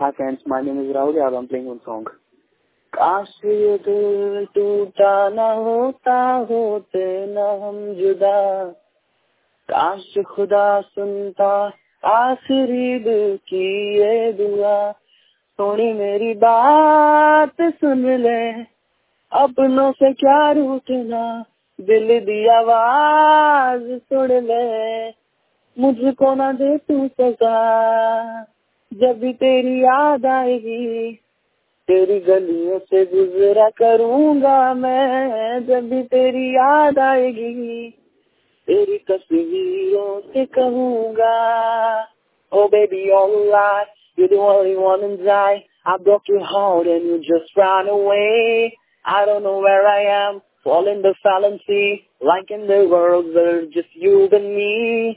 Hi friends, my name is Rahul. Yeah, I'm playing one song. काश ये दिल टूटा न होता, होते न हम जुदा। काश खुदा सुनता आखिरी दिल की ये दुआ। थोड़ी मेरी बात सुन ले, अपनों से क्या रूठना, दिल दी आवाज सुन ले। मुझको ना दे तू सजा, जब भी तेरी याद आएगी, तेरी गलियों से गुजरा करूंगा मैं। जब भी तेरी याद आएगी, तेरी तस्वीरों से कहूंगा। Oh baby, all right, you're the only one inside. I broke your heart and you just ran away. I don't know where I am, fall in the fallacy, like in the world there's just you and me.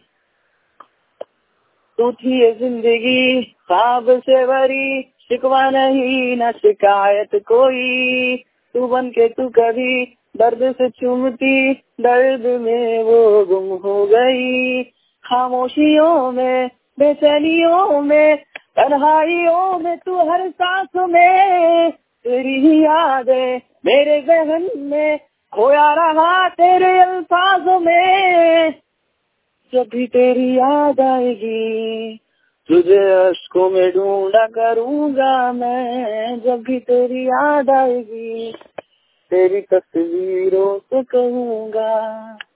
तू थी ये जिंदगी ख्वाब से भरी, शिकवा नहीं न शिकायत कोई। तू बन के तू कभी दर्द से चूमती, दर्द में वो गुम हो गई। खामोशियों में, बेचैनियों में, तन्हाइयों में, तू हर सांस में। तेरी ही यादें मेरे ज़हन में, खोया रहा तेरे अल्फाजों में। जब भी तेरी याद आएगी, तुझे अश्कों में ढूंढा करूंगा मैं। जब भी तेरी याद आएगी, तेरी तस्वीरों से कहूंगा।